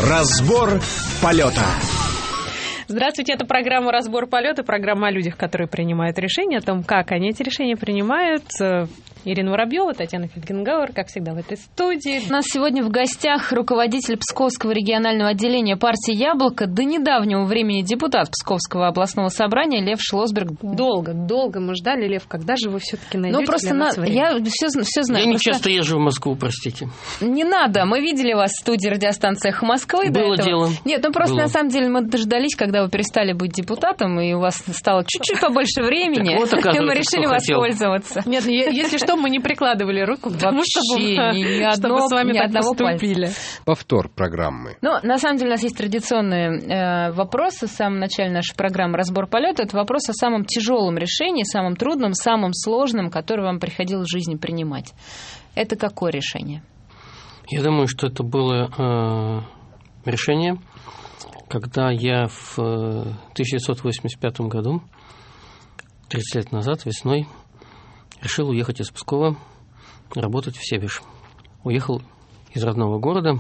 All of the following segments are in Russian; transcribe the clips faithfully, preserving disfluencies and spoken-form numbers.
Разбор полета. Здравствуйте, это программа «Разбор полета», программа о людях, которые принимают решения, о том, как они эти решения принимают. Ирина Воробьева, Татьяна Фельгенгауэр, как всегда, в этой студии. У нас сегодня в гостях руководитель Псковского регионального отделения партии «Яблоко», до недавнего времени депутат Псковского областного собрания Лев Шлосберг. Долго, долго мы ждали, Лев, когда же вы все-таки найдете ну, просто для нас на... время? Я все, все знаю. Я не просто... часто езжу в Москву, простите. Не надо, мы видели вас в студии радиостанции «Эхо Москвы». Было до этого. дело. Нет, ну просто Было. на самом деле мы дождались, когда вы перестали быть депутатом, и у вас стало чуть-чуть побольше времени, вот, и мы решили воспользоваться. Нет, если что, мы не прикладывали руку к тому, чтобы, ни, одно, чтобы с вами ни так одного поступили. пальца. Повтор программы. Ну, на самом деле у нас есть традиционные э, вопросы в самом начале нашей программы «Разбор полета». Это вопрос о самом тяжелом решении, самом трудном, самом сложном, которое вам приходилось в жизни принимать. Это какое решение? Я думаю, что это было э, решение, когда я в э, тысяча девятьсот восемьдесят пятом году, тридцать лет назад, весной, решил уехать из Пскова, работать в Себеж. Уехал из родного города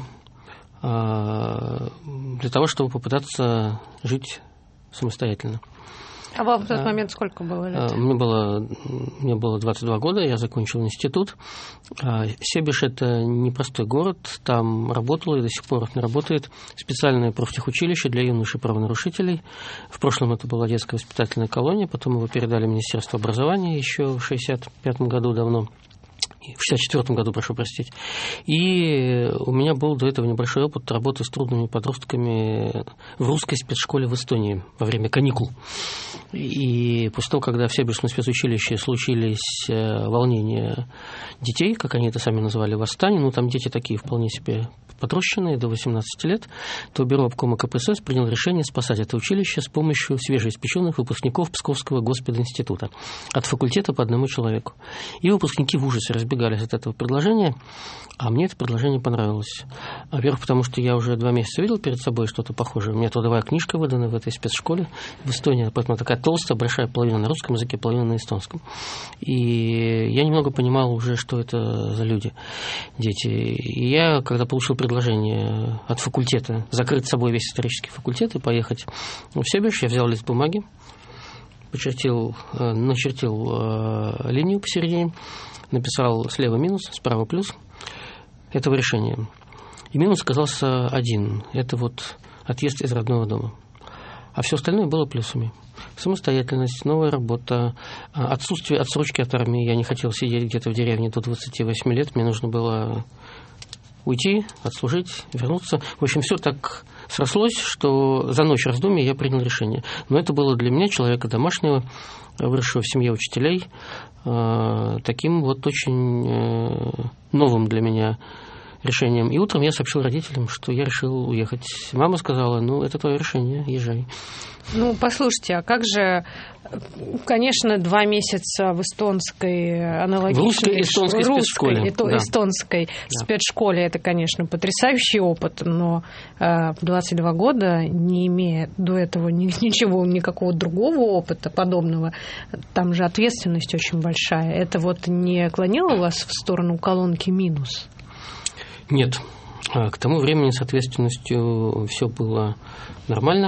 э, для того, чтобы попытаться жить самостоятельно. А вам в тот момент сколько было лет? Мне было, мне было двадцать два года, я закончил институт. Себеж – это непростой город, там работало и до сих пор работает специальное профтехучилище для юношей правонарушителей. В прошлом это была детская воспитательная колония, потом его передали в Министерство образования еще в шестьдесят пятом году давно. В шестьдесят четвёртом году, прошу простить. И у меня был до этого небольшой опыт работы с трудными подростками в русской спецшколе в Эстонии во время каникул. И после того, когда в Себежском спецучилище случились волнения детей, как они это сами называли, восстание, ну там дети такие вполне себе подрощенные, до восемнадцати лет, то бюро обкома ка пэ эс эс приняло решение спасать это училище с помощью свежеиспеченных выпускников Псковского госпединститута от факультета по одному человеку. И выпускники в ужасе разбегались от этого предложения, а мне это предложение понравилось. Во-первых, потому что я уже два месяца видел перед собой что-то похожее. У меня трудовая книжка выдана в этой спецшколе в Эстонии, поэтому такая толстая, большая, половина на русском языке, половина на эстонском. И я немного понимал уже, что это за люди, дети. И я, когда получил предложение от факультета закрыть собой весь исторический факультет и поехать в Себеж, я взял лист бумаги, почертил, начертил э, линию посередине, написал слева минус, справа плюс этого решения. И минус оказался один. Это вот отъезд из родного дома. А все остальное было плюсами. Самостоятельность, новая работа, отсутствие отсрочки от армии. Я не хотел сидеть где-то в деревне до двадцати восьми лет. Мне нужно было уйти, отслужить, вернуться. В общем, все так срослось, что за ночь раздумий я принял решение. Но это было для меня, человека домашнего, выросшего в семье учителей, таким вот очень новым для меня решением. И утром я сообщил родителям, что я решил уехать. Мама сказала: ну, это твое решение, езжай. Ну, послушайте, а как же, конечно, два месяца в эстонской аналогичной... В русской эстонской русской, спецшколе. Это, да. эстонской да. спецшколе, это, конечно, потрясающий опыт, но э, в двадцать два года, не имея до этого ни, ничего, никакого другого опыта подобного, там же ответственность очень большая. Это вот не клонило вас в сторону колонки минус? Нет. К тому времени с ответственностью все было нормально.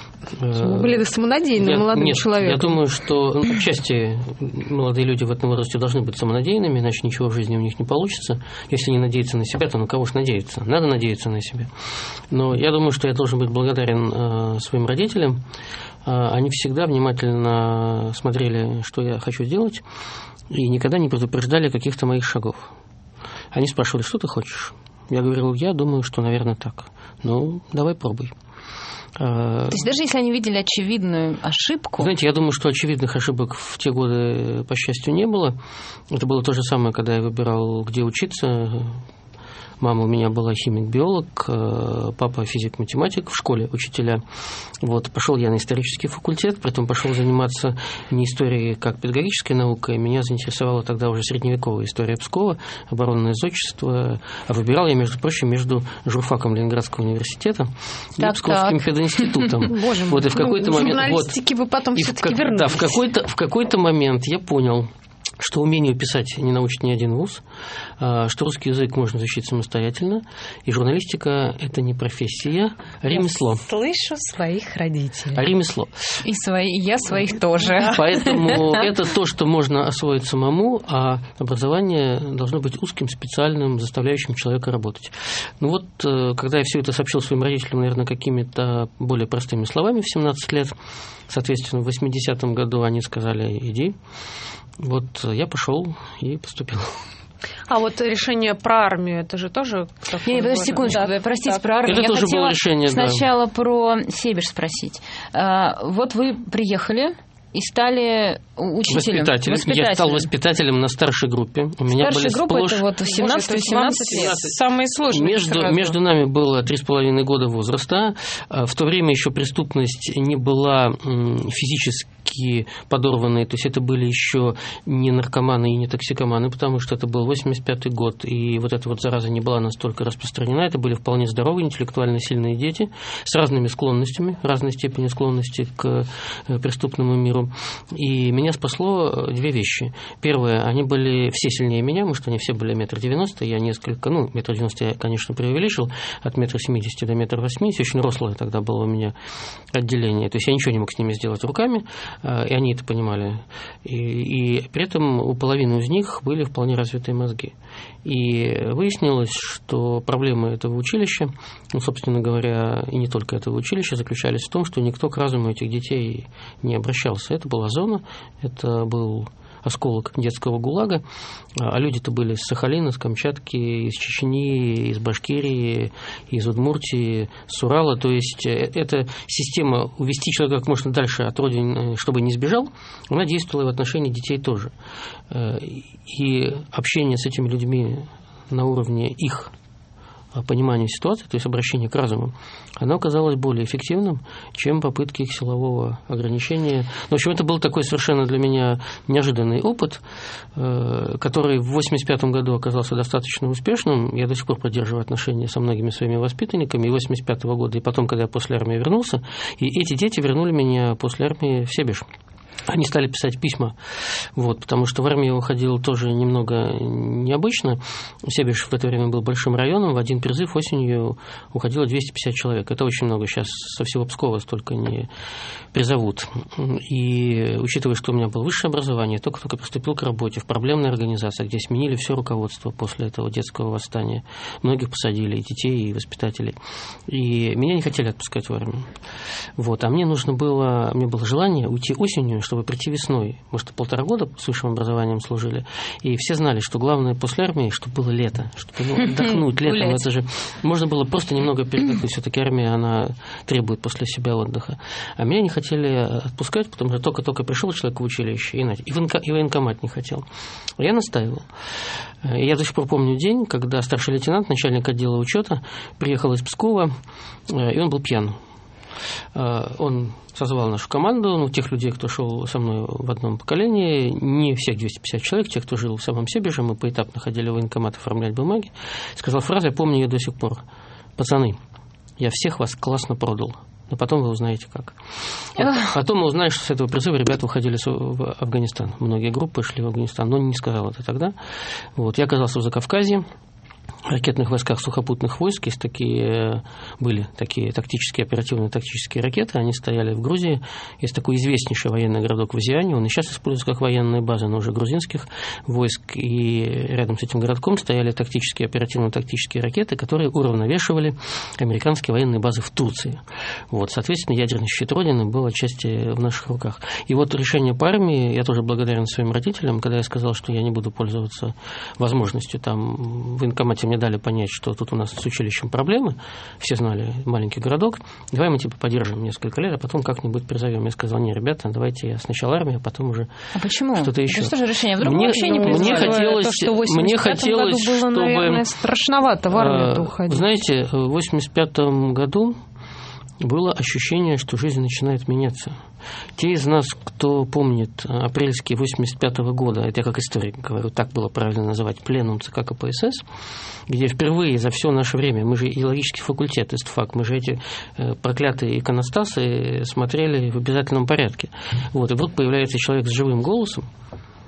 Вы были самонадеянным я, молодым нет, человеком. Я думаю, что ну, отчасти молодые люди в этом возрасте должны быть самонадеянными, иначе ничего в жизни у них не получится. Если не надеяться на себя, то на кого же надеяться? Надо надеяться на себя. Но я думаю, что я должен быть благодарен э, своим родителям. Э, они всегда внимательно смотрели, что я хочу сделать, и никогда не предупреждали каких-то моих шагов. Они спрашивали: что ты хочешь? Я говорил: я думаю, что, наверное, так. Ну, давай пробуй. То есть даже если они видели очевидную ошибку... Знаете, я думаю, что очевидных ошибок в те годы, по счастью, не было. Это было то же самое, когда я выбирал, где учиться. Мама у меня была химик-биолог, папа физик-математик, в школе учителя. Вот, пошел я на исторический факультет, притом пошел заниматься не историей как педагогической наукой. Меня заинтересовала тогда уже средневековая история Пскова, оборонное зодчество. А выбирал я, между прочим, между журфаком Ленинградского университета и Псковским пединститутом. Боже мой, вот, и в какой-то момент, журналистике вы потом все-таки вернулись. Да, в какой-то, в какой-то момент я понял, что умению писать не научит ни один вуз, что русский язык можно изучить самостоятельно, и журналистика – это не профессия, а ремесло. Я слышу своих родителей. А ремесло. И свои, я своих тоже. Поэтому это то, что можно освоить самому, а образование должно быть узким, специальным, заставляющим человека работать. Ну вот, когда я все это сообщил своим родителям, наверное, какими-то более простыми словами в семнадцать лет, соответственно, в восьмидесятом году они сказали «иди». Вот я пошел и поступил. А вот решение про армию, это же тоже... Не, подожди секундочку, да, простите, так. Про армию. Это я тоже хотела было решение, сначала да. про Себеж спросить. А, вот вы приехали и стали учителем. Воспитателем. Воспитателем. Я стал воспитателем на старшей группе. У меня Старшая были группа сплошь... это вот семнадцать-семнадцать лет. Самые сложные. Между, между нами было три с половиной года возраста. В то время еще преступность не была физически подорванной. То есть это были еще не наркоманы и не токсикоманы, потому что это был восемьдесят пятый год. И вот эта вот зараза не была настолько распространена. Это были вполне здоровые, интеллектуально сильные дети с разными склонностями, разной степенью склонности к преступному миру. И меня спасло две вещи. Первое, они были все сильнее меня, потому что они все были метр девяносто, я несколько, ну, метр девяносто я, конечно, преувеличил, от метра семидесяти до метра восьмидесяти, очень рослое тогда было у меня отделение, то есть я ничего не мог с ними сделать руками, и они это понимали. И, и при этом у половины из них были вполне развитые мозги. И выяснилось, что проблемы этого училища, ну, собственно говоря, и не только этого училища, заключались в том, что никто к разуму этих детей не обращался. Это была зона, это был осколок детского ГУЛАГа, а люди-то были с Сахалина, с Камчатки, из Чечни, из Башкирии, из Удмуртии, с Урала. То есть эта система увести человека как можно дальше от родины, чтобы не сбежал, она действовала и в отношении детей тоже. И общение с этими людьми на уровне их понимания ситуации, то есть обращение к разуму, оно оказалось более эффективным, чем попытки их силового ограничения. В общем, это был такой совершенно для меня неожиданный опыт, который в восемьдесят пятом году оказался достаточно успешным. Я до сих пор поддерживаю отношения со многими своими воспитанниками, и восемьдесят пятого года, и потом, когда я после армии вернулся, и эти дети вернули меня после армии в Себеж. Они стали писать письма, вот, потому что в армию я уходил тоже немного необычно. Себеж в это время был большим районом, в один призыв осенью уходило двести пятьдесят человек. Это очень много, сейчас со всего Пскова столько не призовут. И учитывая, что у меня было высшее образование, только-только приступил к работе в проблемной организации, где сменили все руководство после этого детского восстания. Многих посадили, и детей, и воспитателей. И меня не хотели отпускать в армию. Вот. А мне нужно было, мне было желание уйти осенью, чтобы прийти весной. Мы что, полтора года с высшим образованием служили, и все знали, что главное после армии, чтобы было лето, чтобы ну, отдохнуть летом. Это же можно было просто немного передохнуть. Все-таки армия, она требует после себя отдыха. А меня не хотели отпускать, потому что только-только пришел человек в училище, и, и военкомат не хотел. Я настаивал. И я до сих пор помню день, когда старший лейтенант, начальник отдела учета, приехал из Пскова, и он был пьян. Он созвал нашу команду, ну, тех людей, кто шел со мной в одном поколении, не всех двести пятьдесят человек, тех, кто жил в самом Себеже, мы поэтапно ходили в военкомат оформлять бумаги, сказал фразу, я помню ее до сих пор: пацаны, я всех вас классно продал, но потом вы узнаете как. Вот. Потом мы узнали, что с этого призыва ребята уходили в Афганистан, многие группы шли в Афганистан, но не сказал это тогда. Вот. Я оказался в Закавказье, в ракетных войсках сухопутных войск. Есть такие, были такие тактические, оперативные тактические ракеты, они стояли в Грузии. Есть такой известнейший военный городок в Азиане, он и сейчас используется как военная база, но уже грузинских войск. И рядом с этим городком стояли тактические, оперативно-тактические ракеты, которые уравновешивали американские военные базы в Турции. Вот, соответственно, ядерный щит Родины был отчасти в наших руках. И вот решение по армии, я тоже благодарен своим родителям, когда я сказал, что я не буду пользоваться возможностью там в военкомате, мне дали понять, что тут у нас с училищем проблемы, все знали, маленький городок, давай мы типа подержим несколько лет, а потом как-нибудь призовем. Я сказал, не, ребята, давайте я сначала армию, а потом уже а почему? Что-то еще. Это что же решение? Вдруг мне, вообще не мне хотелось, то, что в мне хотелось, году было, чтобы... наверное, страшновато в армию уходить. Знаете, в восемьдесят пятом году было ощущение, что жизнь начинает меняться. Те из нас, кто помнит апрельские восемьдесят пятого года, это я как историк говорю, так было правильно называть, пленум ЦК КПСС, где впервые за все наше время, мы же идеологический факультет, ИСТФАК, мы же эти проклятые иконостасы смотрели в обязательном порядке. Вот, и вдруг появляется человек с живым голосом,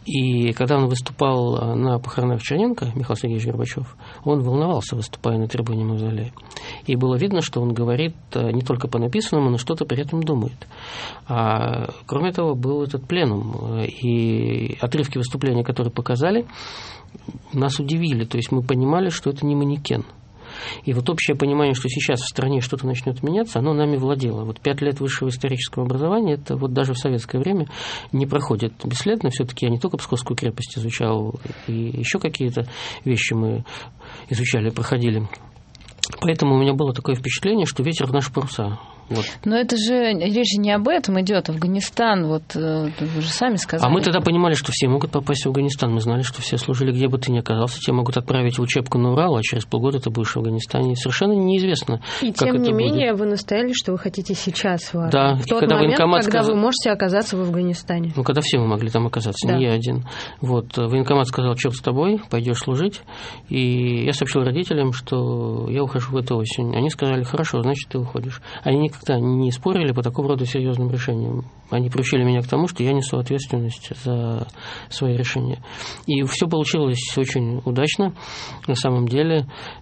И когда он выступал на похоронах Черненко, Михаил Сергеевич Горбачев, он волновался, выступая на трибуне Мавзолея. И было видно, что он говорит не только по написанному, но что-то при этом думает. А кроме того, был этот пленум. И отрывки выступления, которые показали, нас удивили. То есть мы понимали, что это не манекен. И вот общее понимание, что сейчас в стране что-то начнет меняться, оно нами владело. Вот пять лет высшего исторического образования, это вот даже в советское время не проходит бесследно. Все-таки я не только Псковскую крепость изучал, и еще какие-то вещи мы изучали, проходили. Поэтому у меня было такое впечатление, что ветер в наши паруса. Вот. Но это же, речь же не об этом идет. Афганистан, вот вы же сами сказали. А мы тогда понимали, что все могут попасть в Афганистан. Мы знали, что все служили, где бы ты ни оказался. Тебя могут отправить в учебку на Урал, а через полгода ты будешь в Афганистане. Совершенно неизвестно, и как тем это не менее, будет. вы настояли, что вы хотите сейчас в армии. Да, в тот когда момент, военкомат когда сказал... вы можете оказаться в Афганистане. Ну, когда все мы могли там оказаться, да. не я один. Вот, военкомат сказал, черт с тобой, пойдешь служить. И я сообщил родителям, что я ухожу в эту осень. Они сказали, хорошо, значит, ты уходишь. Они никогда не спорили по такого рода серьезным решениям. Они приучили меня к тому, что я несу ответственность за свои решения. И все получилось очень удачно. На самом деле,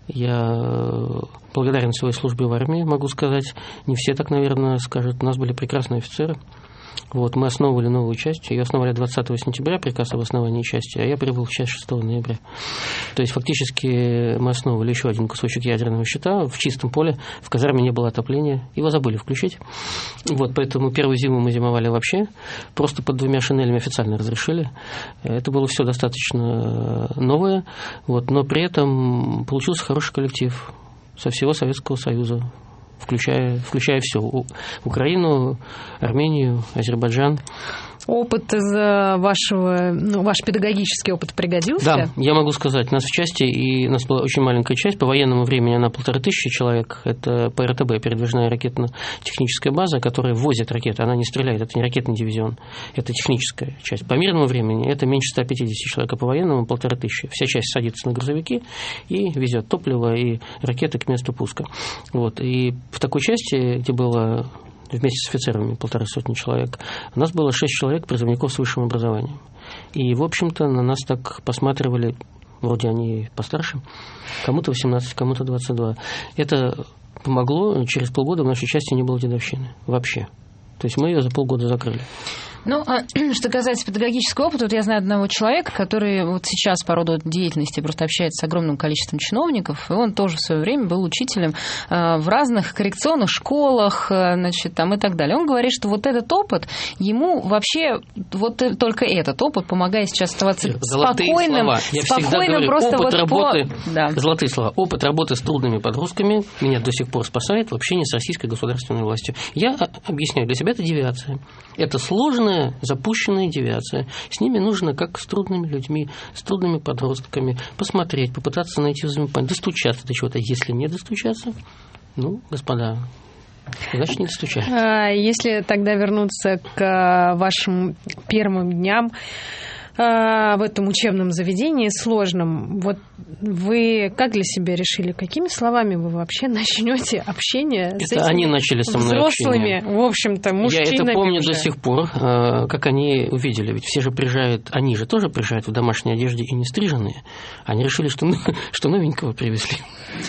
я благодарен своей службе в армии, могу сказать. Не все так, наверное, скажут. У нас были прекрасные офицеры. Вот, мы основывали новую часть. Ее основали двадцатого сентября, приказ об основании части, а я прибыл в часть шестого ноября. То есть, фактически, мы основывали еще один кусочек ядерного щита в чистом поле. В казарме не было отопления. Его забыли включить. Вот, поэтому первую зиму мы зимовали вообще. Просто под двумя шинелями официально разрешили. Это было все достаточно новое. Вот, но при этом получился хороший коллектив со всего Советского Союза. Включая, включая все. Украину, Армению, Азербайджан. Опыт из вашего, ну, ваш педагогический опыт пригодился? Да, я могу сказать, нас в части, и у нас была очень маленькая часть, по военному времени она полторы тысячи человек, это ПРТБ, передвижная ракетно-техническая база, которая возит ракеты, она не стреляет, это не ракетный дивизион, это техническая часть. По мирному времени это меньше ста пятидесяти человек, а по военному полторы тысячи. Вся часть садится на грузовики и везет топливо и ракеты к месту пуска. Вот. И в такой части, где было вместе с офицерами полторы сотни человек, у нас было шесть человек призывников с высшим образованием. И, в общем-то, на нас так посматривали, вроде они постарше, кому-то восемнадцать, кому-то двадцать два. Это помогло, через полгода в нашей части не было дедовщины вообще. То есть мы ее за полгода закрыли. Ну, а что касается педагогического опыта, вот я знаю одного человека, который вот сейчас по роду деятельности просто общается с огромным количеством чиновников, и он тоже в свое время был учителем в разных коррекционных школах, значит, там и так далее. Он говорит, что вот этот опыт, ему вообще, вот только этот опыт помогает сейчас оставаться золотые спокойным, слова. Я спокойным говорю, просто опыт вот работы, по... Да. Золотые слова. Опыт работы с трудными подростками меня до сих пор спасает в общении с российской государственной властью. Я объясняю, для себя это девиация. Это сложная, запущенная девиация. С ними нужно, как с трудными людьми, с трудными подростками, посмотреть, попытаться найти взаимопонимание, достучаться до чего-то. Если не достучаться, ну, господа, значит, не достучаться. Если тогда вернуться к вашим первым дням в этом учебном заведении сложном, вот вы как для себя решили, какими словами вы вообще начнете общение это с этими они начали со мной взрослыми, общение. В общем-то, мужчинами? Я это помню уже. До сих пор, как они увидели, ведь все же приезжают, они же тоже приезжают в домашней одежде и не стриженные. Они решили, что, что новенького привезли.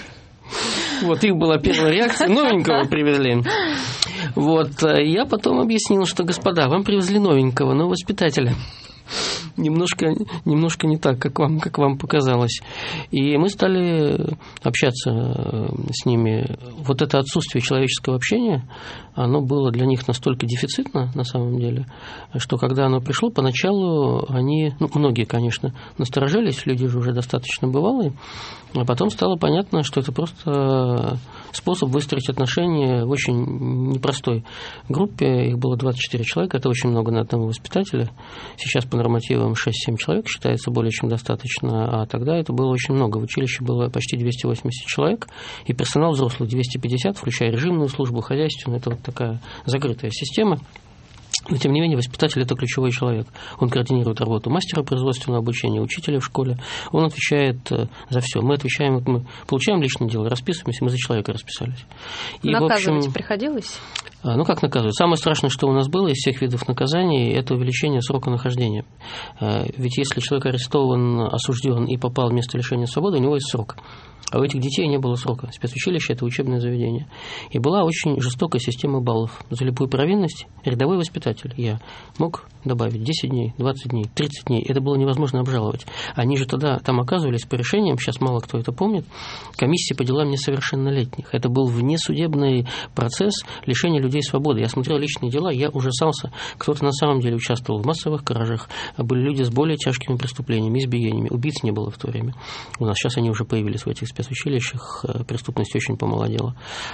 Вот их была первая реакция, новенького привезли. Вот, я потом объяснил, что, господа, вам привезли новенького, но воспитателя. Немножко, немножко не так, как вам, как вам показалось. И мы стали общаться с ними. Вот это отсутствие человеческого общения, оно было для них настолько дефицитно, на самом деле, что когда оно пришло, поначалу они, ну, многие, конечно, насторожились, люди же уже достаточно бывалые, а потом стало понятно, что это просто способ выстроить отношения в очень непростой группе. Их было двадцать четыре человека, это очень много на одного воспитателя. Сейчас по нормативам шесть-семь человек считается более чем достаточно, а тогда это было очень много. В училище было почти двести восемьдесят человек, и персонал взрослый двести пятьдесят, включая режимную службу, хозяйственную. Это вот такая закрытая система. Но, тем не менее, воспитатель – это ключевой человек. Он координирует работу мастера производственного обучения, учителя в школе. Он отвечает за все. Мы отвечаем, мы получаем личное дело, расписываемся, мы за человека расписались. И, наказывать в общем, приходилось? Ну, как наказывают? Самое страшное, что у нас было из всех видов наказаний, это увеличение срока нахождения. Ведь если человек арестован, осужден и попал в место лишения свободы, у него есть срок. А у этих детей не было срока. Спецучилище – это учебное заведение. И была очень жестокая система баллов. За любую провинность рядовой воспитатель, я, мог добавить десять дней, двадцать дней, тридцать дней. Это было невозможно обжаловать. Они же тогда там оказывались по решениям, сейчас мало кто это помнит, комиссии по делам несовершеннолетних. Это был внесудебный процесс лишения людей свободы. Я смотрел личные дела, я ужасался. Кто-то на самом деле участвовал в массовых кражах. Были люди с более тяжкими преступлениями, избиениями. Убийц не было в то время. У нас сейчас они уже появились в этих спецучилищах, преступность очень помолодела.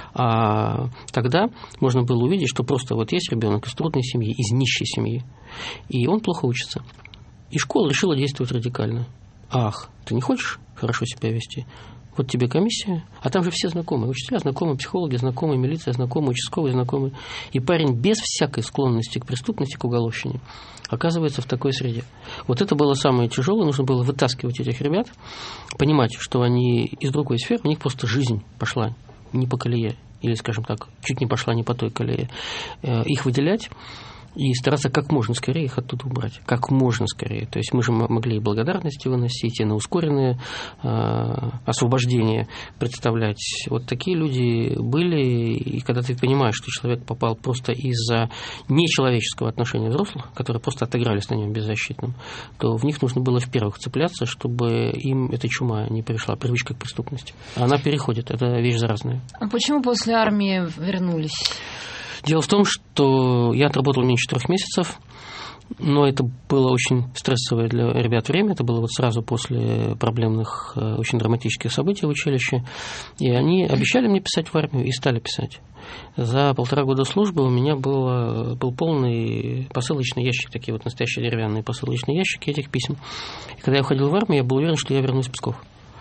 А тогда можно было увидеть, что просто вот есть ребенок из трудной семьи, из нищей семьи, и он плохо учится. И школа решила действовать радикально. Ах, ты не хочешь хорошо себя вести? Вот тебе комиссия, а там же все знакомые. Учителя знакомые, психологи знакомые, милиция знакомые, участковые знакомые. И парень без всякой склонности к преступности, к уголовщине оказывается в такой среде. Вот это было самое тяжелое. Нужно было вытаскивать этих ребят, понимать, что они из другой сферы, у них просто жизнь пошла не по колее. Или, скажем так, чуть не пошла не по той колее. Их выделять и стараться как можно скорее их оттуда убрать. Как можно скорее. То есть мы же могли и благодарности выносить, и на ускоренное э, освобождение представлять. Вот такие люди были, и когда ты понимаешь, что человек попал просто из-за нечеловеческого отношения взрослых, которые просто отыгрались на нем беззащитным, то в них нужно было в-первых цепляться, чтобы им эта чума не пришла, привычка к преступности. Она переходит, это вещь заразная. А почему после армии вернулись? Дело в том, что я отработал меньше трех месяцев, но это было очень стрессовое для ребят время. Это было вот сразу после проблемных, очень драматических событий в училище. И они обещали мне писать в армию и стали писать. За полтора года службы у меня было, был полный посылочный ящик, такие вот настоящие деревянные посылочные ящики этих писем. И когда я уходил в армию, я был уверен, что я вернусь в Псков.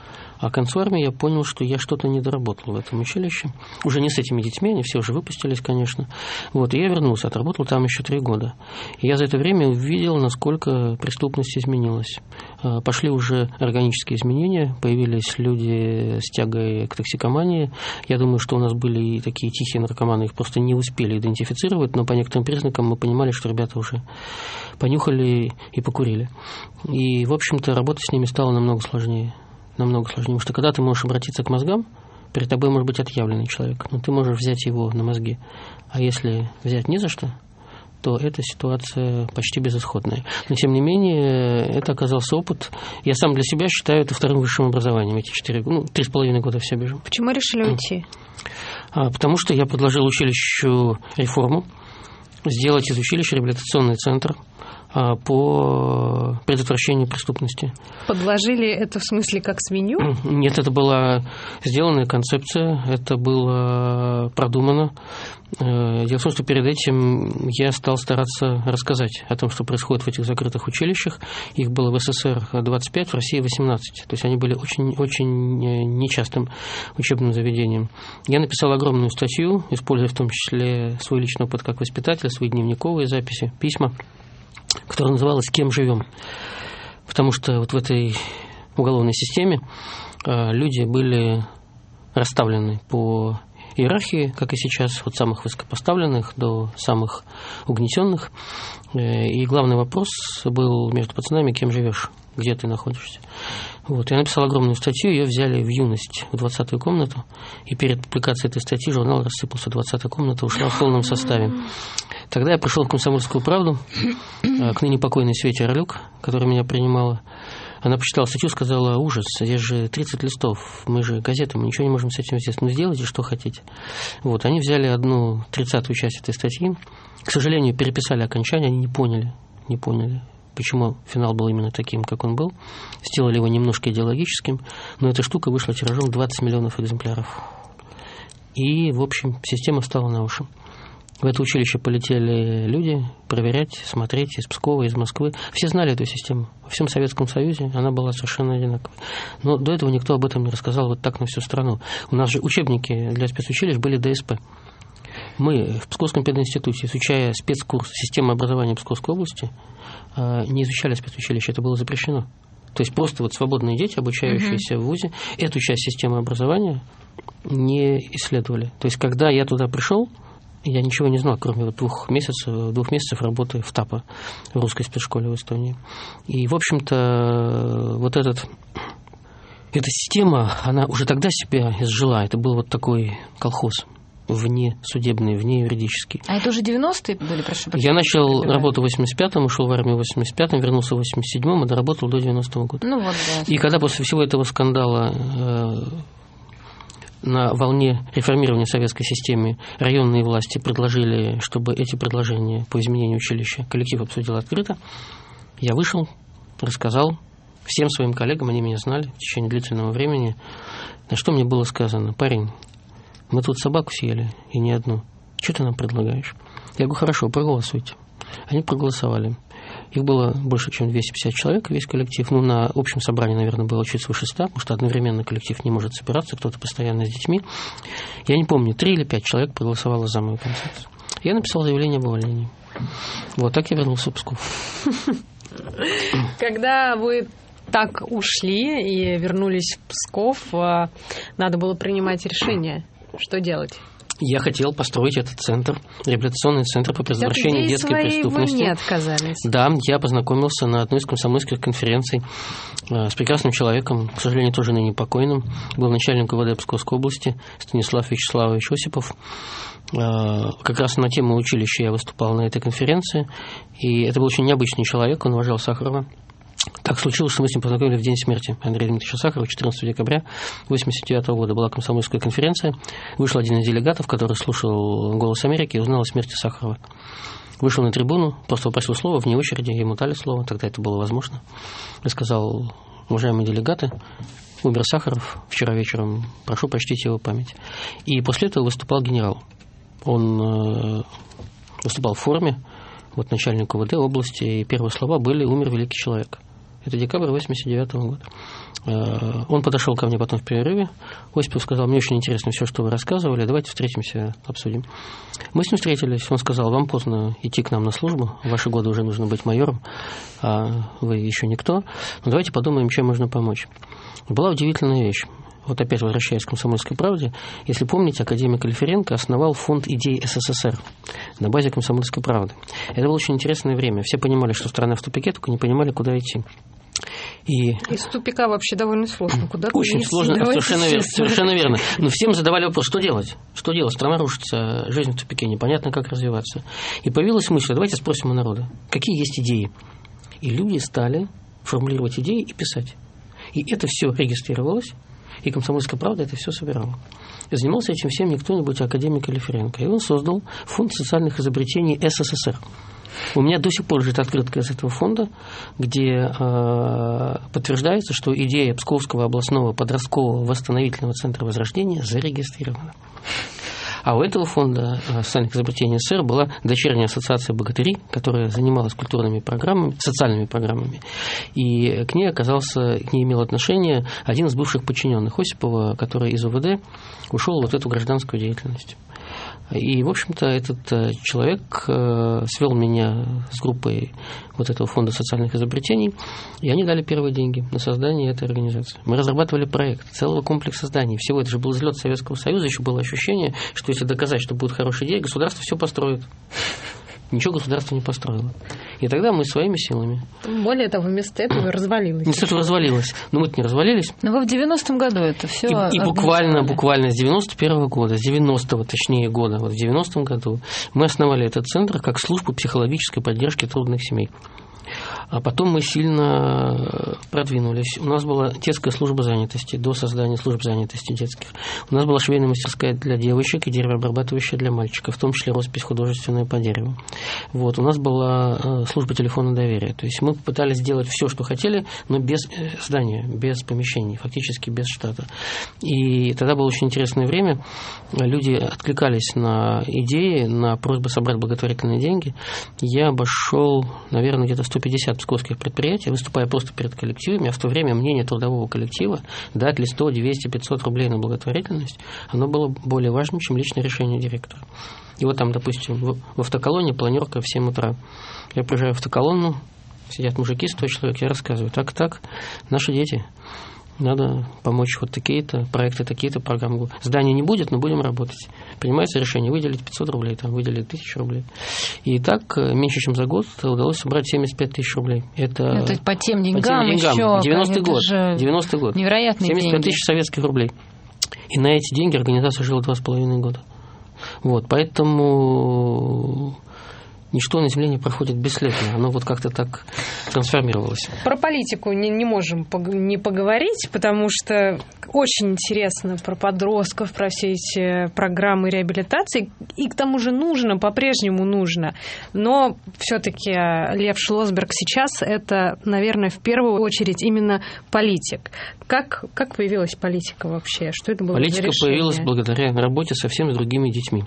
А к концу армии я понял, что я что-то не доработал в этом училище. Уже не с этими детьми, они все уже выпустились, конечно. Вот, и я вернулся, отработал там еще три года. И я за это время увидел, насколько преступность изменилась. Пошли уже органические изменения, появились люди с тягой к токсикомании. Я думаю, что у нас были и такие тихие наркоманы, их просто не успели идентифицировать, но по некоторым признакам мы понимали, что ребята уже понюхали и покурили. И, в общем-то, работать с ними стало намного сложнее. Намного сложнее, потому что когда ты можешь обратиться к мозгам, перед тобой может быть отъявленный человек, но ты можешь взять его на мозги. А если взять не за что, то эта ситуация почти безысходная. Но, тем не менее, это оказался опыт. Я сам для себя считаю это вторым высшим образованием. Эти четыре, ну, три с половиной года все бежим. Почему решили уйти? А, потому что я предложил училищу реформу, сделать из училища реабилитационный центр по предотвращению преступности. Подложили это в смысле как свинью? Нет, это была сделанная концепция, это было продумано. Дело в том, что перед этим я стал стараться рассказать о том, что происходит в этих закрытых училищах. Их было в СССР двадцать пять, в России восемнадцать. То есть они были очень-очень нечастым учебным заведением. Я написал огромную статью, используя в том числе свой личный опыт как воспитатель, свои дневниковые записи, письма, которая называлась «Кем живем?». Потому что вот в этой уголовной системе люди были расставлены по иерархии, как и сейчас, от самых высокопоставленных до самых угнетенных. И главный вопрос был между пацанами: кем живешь, где ты находишься. Вот. Я написал огромную статью, ее взяли в юность, в двадцатую комнату, и перед публикацией этой статьи журнал рассыпался, двадцатая комната ушла в полном составе. Тогда я пришел в «Комсомольскую правду» к ныне покойной Свете Орлюк, которая меня принимала. Она почитала статью, сказала: ужас, здесь же тридцать листов, мы же газеты, мы ничего не можем с этим сделать, ну сделайте, что хотите. Вот, они взяли одну тридцатую часть этой статьи, к сожалению, переписали окончание, они не поняли, не поняли, почему финал был именно таким, как он был, сделали его немножко идеологическим, но эта штука вышла тиражом двадцать миллионов экземпляров. И, в общем, система встала на уши. В это училище полетели люди проверять, смотреть из Пскова, из Москвы. Все знали эту систему. Во всем Советском Союзе она была совершенно одинаковой. Но до этого никто об этом не рассказал вот так на всю страну. У нас же учебники для спецучилищ были ДСП. Мы в Псковском пединституте, изучая спецкурс системы образования Псковской области, не изучали спецучилище, это было запрещено. То есть просто вот свободные дети, обучающиеся uh-huh. в ВУЗе, эту часть системы образования не исследовали. То есть когда я туда пришел, я ничего не знал, кроме вот двух месяцев, двух месяцев работы в ТАПа, в русской спецшколе в Эстонии. И, в общем-то, вот этот, эта система, она уже тогда себя изжила. Это был вот такой колхоз вне судебный, вне юридический. А это уже девяностые были, прошу прощения? Я начал работу в восемьдесят пятом, ушел в армию в восемьдесят пятом, вернулся в восемьдесят седьмом и доработал до девяностого года. Ну вот, да. И когда после всего этого скандала э, на волне реформирования советской системы районные власти предложили, чтобы эти предложения по изменению училища коллектив обсудил открыто, я вышел, рассказал всем своим коллегам, они меня знали в течение длительного времени, на что мне было сказано: парень, мы тут собаку съели, и не одну. Что ты нам предлагаешь? Я говорю, хорошо, проголосуйте. Они проголосовали. Их было больше, чем двести пятьдесят человек, весь коллектив. Ну, на общем собрании, наверное, было чуть свыше ста, потому что одновременно коллектив не может собираться, кто-то постоянно с детьми. Я не помню, три или пять человек проголосовало за мою концепцию. Я написал заявление об увольнении. Вот так я вернулся в Псков. Когда вы так ушли и вернулись в Псков, надо было принимать решение, что делать. Я хотел построить этот центр, реабилитационный центр по предотвращению детской преступности. Вы не отказались. Да, я познакомился на одной из комсомольских конференций с прекрасным человеком, к сожалению, тоже ныне покойным. Был начальник УВД Псковской области Станислав Вячеславович Осипов. Как раз на тему училища я выступал на этой конференции. И это был очень необычный человек, он уважал Сахарова. Так случилось, что мы с ним познакомились в день смерти Андрея Дмитриевича Сахарова, четырнадцатого декабря тысяча девятьсот восемьдесят девятого года. Была комсомольская конференция. Вышел один из делегатов, который слушал «Голос Америки» и узнал о смерти Сахарова. Вышел на трибуну, просто попросил слова, вне очереди, ему дали слово, тогда это было возможно. И сказал: уважаемые делегаты, умер Сахаров вчера вечером, прошу почтить его память. И после этого выступал генерал. Он выступал в форме, вот начальник УВД области, и первые слова были: умер великий человек. Это декабрь восемьдесят девятого года. Он подошел ко мне потом в перерыве. Осипов сказал: мне очень интересно все, что вы рассказывали, давайте встретимся, обсудим. Мы с ним встретились. Он сказал: вам поздно идти к нам на службу, в ваши годы уже нужно быть майором, а вы еще никто. Но давайте подумаем, чем можно помочь. Была удивительная вещь. Вот опять возвращаясь к «Комсомольской правде», если помните, академик Альференко основал фонд идей СССР на базе «Комсомольской правды». Это было очень интересное время. Все понимали, что страна в тупике, только не понимали, куда идти. И... Из тупика вообще довольно сложно. Куда очень идти? сложно, совершенно верно, совершенно верно. Но всем задавали вопрос, что делать? Что делать? Страна рушится, жизнь в тупике, непонятно, как развиваться. И появилась мысль: давайте спросим у народа, какие есть идеи. И люди стали формулировать идеи и писать. И это все регистрировалось. И «Комсомольская правда» это все собирала. И занимался этим всем не кто-нибудь, а академик Альференко. И он создал фонд социальных изобретений СССР. У меня до сих пор лежит открытка из этого фонда, где э, подтверждается, что идея Псковского областного подросткового восстановительного центра Возрождения зарегистрирована. А у этого фонда социальных изобретений СССР была дочерняя ассоциация «Богатыри», которая занималась культурными программами, социальными программами. И к ней оказался, к ней имел отношение один из бывших подчиненных Осипова, который из УВД ушел в вот эту гражданскую деятельность. И, в общем-то, этот человек свел меня с группой вот этого фонда социальных изобретений, и они дали первые деньги на создание этой организации. Мы разрабатывали проект целого комплекса зданий. Всего это же был взлет Советского Союза, еще было ощущение, что если доказать, что будет хорошая идея, государство все построит. Ничего государство не построило. И тогда мы своими силами. Более того, вместо этого развалилось. Вместо этого развалилось. Но мы-то не развалились. Но вы в девяностом году это все. И, и буквально, буквально с девяносто первого года, с девяностого, точнее, года, вот в девяностом году мы основали этот центр как службу психологической поддержки трудных семей. А потом мы сильно продвинулись. У нас была детская служба занятости до создания служб занятости детских. У нас была швейная мастерская для девочек и деревообрабатывающая для мальчиков, в том числе роспись художественная по дереву. Вот. У нас была служба телефона доверия. То есть мы попытались сделать все, что хотели, но без здания, без помещений, фактически без штата. И тогда было очень интересное время. Люди откликались на идеи, на просьбы собрать благотворительные деньги. Я обошел, наверное, где-то сто пятьдесят псковских предприятий, выступая просто перед коллективами, а в то время мнение трудового коллектива, дать ли сто, двести, пятьсот рублей на благотворительность, оно было более важным, чем личное решение директора. И вот там, допустим, в, в автоколонне планерка в семь утра. Я приезжаю в автоколонну, сидят мужики, сто человек, я рассказываю: так-так, наши дети надо помочь вот такие-то проекты, такие-то программы. Здания не будет, но будем работать. Принимается решение выделить пятьсот рублей, там, выделить тысячу рублей. И так меньше, чем за год удалось собрать семьдесят пять тысяч рублей. Это, это по тем деньгам, по тем деньгам. еще... девяностый год. девяностый год. Невероятные семьдесят пять деньги. тысяч советских рублей. И на эти деньги организация жила два с половиной года. Вот, поэтому ничто на Земле не проходит бесследно. Оно вот как-то так трансформировалось. Про политику не, не можем не поговорить, потому что очень интересно про подростков, про все эти программы реабилитации. И к тому же нужно, по-прежнему нужно. Но все-таки Лев Шлосберг сейчас это, наверное, в первую очередь именно политик. Как, как появилась политика вообще? Что это было Политика за решение? появилась благодаря работе совсем с другими детьми.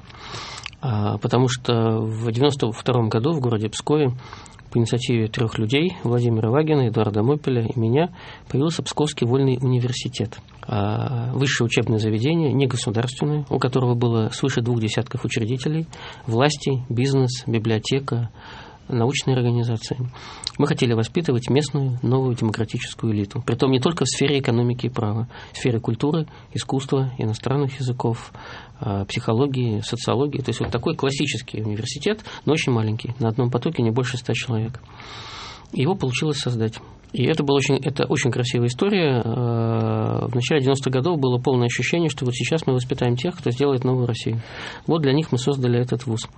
Потому что в девяносто втором году в городе Пскове по инициативе трех людей, Владимира Вагина, Эдуарда Мопеля и меня, появился Псковский вольный университет. Высшее учебное заведение, негосударственное, у которого было свыше двух десятков учредителей, власти, бизнес, библиотека, научные организации. Мы хотели воспитывать местную новую демократическую элиту. Притом не только в сфере экономики и права, в сфере культуры, искусства, иностранных языков, психологии, социологии. То есть вот такой классический университет, но очень маленький. На одном потоке не больше ста человек. Его получилось создать. И это была очень, это очень красивая история. В начале девяностых годов было полное ощущение, что вот сейчас мы воспитаем тех, кто сделает новую Россию. Вот для них мы создали этот вуз.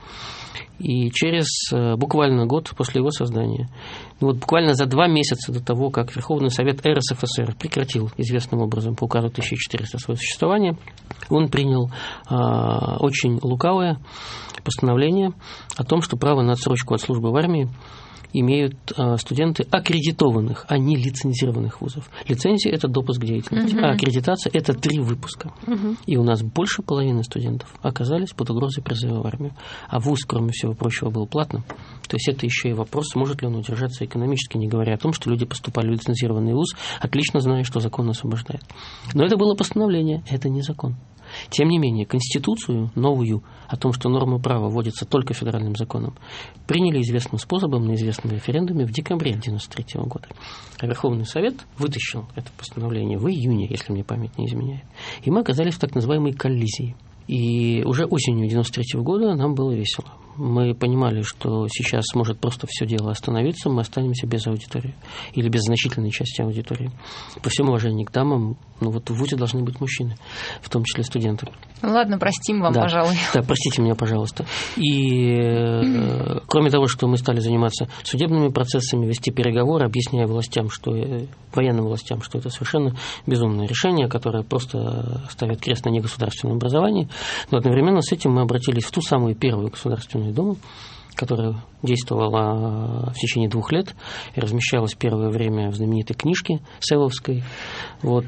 И через буквально год после его создания, вот буквально за два месяца до того, как Верховный Совет эр эс эф эс эр прекратил известным образом по указу тысяча четыреста свое существование, он принял а, очень лукавое постановление о том, что право на отсрочку от службы в армии имеют студенты аккредитованных, а не лицензированных вузов. Лицензия – это допуск к деятельности, uh-huh. а аккредитация – это три выпуска. Uh-huh. И у нас больше половины студентов оказались под угрозой призыва в армию. А вуз, кроме всего прочего, был платным. То есть это еще и вопрос, сможет ли он удержаться экономически, не говоря о том, что люди поступали в лицензированный вуз, отлично зная, что закон освобождает. Но это было постановление, это не закон. Тем не менее, Конституцию новую о том, что нормы права вводятся только федеральным законом, приняли известным способом на известном референдуме в декабре девяносто третьего года. А Верховный Совет вытащил это постановление в июне, если мне память не изменяет. И мы оказались в так называемой коллизии. И уже осенью девяносто третьего года нам было весело. Мы понимали, что сейчас может просто все дело остановиться, мы останемся без аудитории или без значительной части аудитории. По всему уважению к дамам, ну вот в ВУЗе должны быть мужчины, в том числе студенты. Ладно, простим вам, да. пожалуй. Да, простите меня, пожалуйста. И э, кроме того, что мы стали заниматься судебными процессами, вести переговоры, объясняя властям, что военным властям, что это совершенно безумное решение, которое просто ставит крест на негосударственном образовании, но одновременно с этим мы обратились в ту самую первую государственную Думу, которая действовала в течение двух лет и размещалась первое время в знаменитой книжке Севовской, вот,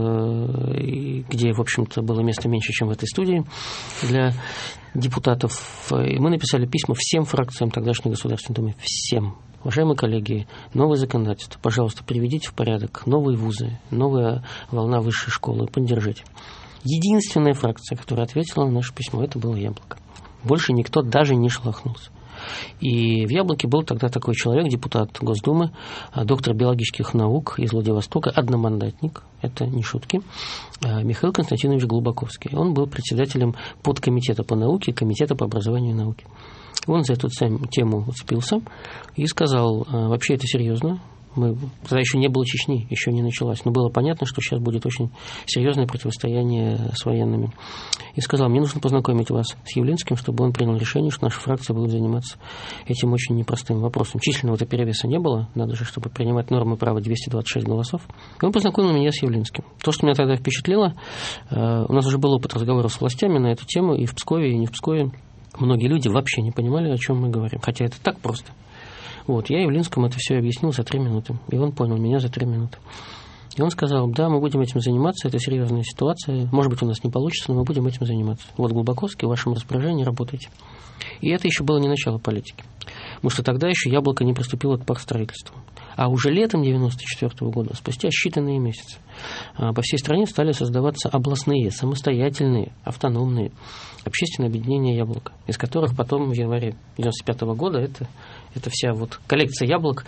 где, в общем-то, было места меньше, чем в этой студии для депутатов. И мы написали письма всем фракциям тогдашней Государственной Думы, всем. Уважаемые коллеги, новое законодательство, пожалуйста, приведите в порядок новые вузы, новая волна высшей школы, поддержите. Единственная фракция, которая ответила на наше письмо, это было «Яблоко». Больше никто даже не шелохнулся. И в «Яблоке» был тогда такой человек, депутат Госдумы, доктор биологических наук из Владивостока, одномандатник, это не шутки, Михаил Константинович Глубоковский. Он был председателем подкомитета по науке, комитета по образованию и науке. Он за эту тему уцепился и сказал: вообще это серьезно. Мы, тогда еще не было Чечни, еще не началась, но было понятно, что сейчас будет очень серьезное противостояние с военными. И сказал: мне нужно познакомить вас с Явлинским, чтобы он принял решение, что наша фракция будет заниматься этим очень непростым вопросом. Численного-то перевеса не было, надо же, чтобы принимать нормы права двести двадцать шесть голосов. И он познакомил меня с Явлинским. То, что меня тогда впечатлило, у нас уже был опыт разговоров с властями на эту тему, и в Пскове, и не в Пскове. Многие люди вообще не понимали, о чем мы говорим, хотя это так просто. Вот, я Явлинскому это все объяснил за три минуты, и он понял меня за три минуты. И он сказал: да, мы будем этим заниматься, это серьезная ситуация, может быть, у нас не получится, но мы будем этим заниматься. Вот Глубоковский, в вашем распоряжении, работайте. И это еще было не начало политики, потому что тогда еще «Яблоко» не приступило к паркстроительству. А уже летом девяносто четвёртого года, спустя считанные месяцы, по всей стране стали создаваться областные, самостоятельные, автономные общественные объединения «Яблоко», из которых потом в январе девяносто пятого года это, это вся вот коллекция «Яблок»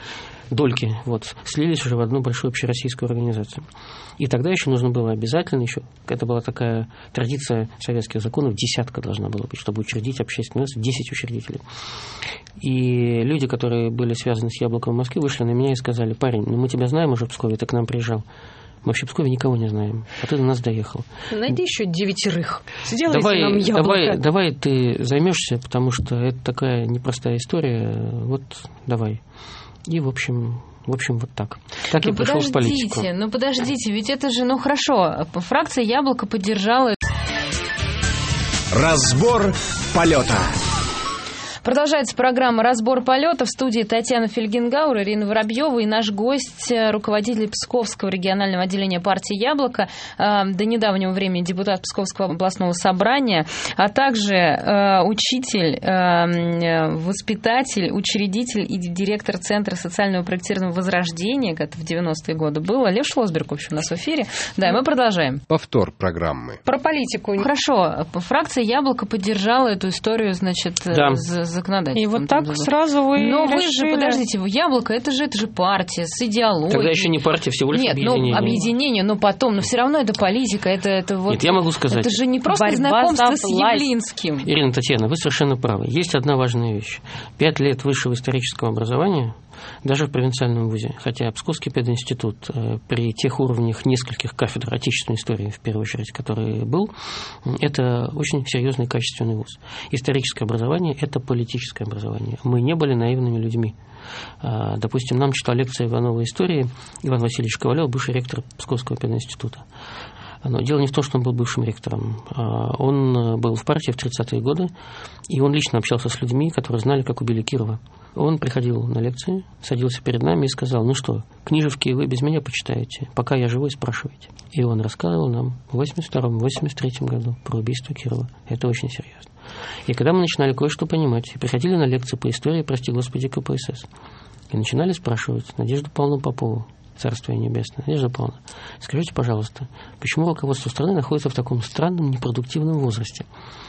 дольки вот, слились уже в одну большую общероссийскую организацию. И тогда еще нужно было обязательно, еще, это была такая традиция советских законов, десятка должна была быть, чтобы учредить общественный институт, десять учредителей. И люди, которые были связаны с «Яблоком» в Москве, вышли на меня и сказали: парень, ну мы тебя знаем уже в Пскове, ты к нам приезжал. Мы вообще в Пскове никого не знаем, а ты до нас доехал. Найди еще девятерых. Сделайте давай, нам яблоко. Давай, давай ты займешься, потому что это такая непростая история. Вот давай. И, в общем, в общем, вот так. Так ну, я пришел в политику. Ну, подождите, ведь это же, ну, хорошо. Фракция «Яблоко» поддержала... Разбор полета. Продолжается программа «Разбор полета». В студии Татьяна Фельгенгауэр, Ирина Воробьева и наш гость, руководитель Псковского регионального отделения партии «Яблоко», до недавнего времени депутат Псковского областного собрания, а также учитель, воспитатель, учредитель и директор Центра социального проектирования «Возрождение», как это в девяностые годы было. Лев Шлосберг, в общем, у нас в эфире. Да, и мы продолжаем. Повтор программы. Про политику. Хорошо. Фракция «Яблоко» поддержала эту историю, значит, да. законодательством. И вот так сразу вы Но решили... вы же, подождите, «Яблоко» это же, это же партия с идеологией. Тогда еще не партия, всего лишь Нет, объединение. ну, объединение, но потом, но все равно это политика, это, это вот... Нет, я могу сказать... Это же не просто Борьба знакомство с власть. Явлинским. Ирина Татьяна, вы совершенно правы. Есть одна важная вещь. Пять лет высшего исторического образования, даже в провинциальном вузе, хотя Псковский пединститут э, при тех уровнях нескольких кафедр отечественной истории, в первую очередь, который был, это очень серьезный качественный вуз. Историческое образование – это политическое образование. Мы не были наивными людьми. Э, допустим, нам читал лекции Иванова истории Иван Васильевич Ковалев, бывший ректор Псковского пединститута. Но дело не в том, что он был бывшим ректором. Он был в партии в тридцатые годы, и он лично общался с людьми, которые знали, как убили Кирова. Он приходил на лекции, садился перед нами и сказал: ну что, книжевки вы без меня почитаете, пока я живой, спрашивайте. И он рассказывал нам в восемьдесят втором — восемьдесят третьем году про убийство Кирова. Это очень серьезно. И когда мы начинали кое-что понимать, и приходили на лекции по истории, прости господи, ка пэ эс эс, и начинали спрашивать Надежду Павловну Попову, Царствие Небесное: Надежда Павловна, скажите, пожалуйста, почему руководство страны находится в таком странном, непродуктивном возрасте?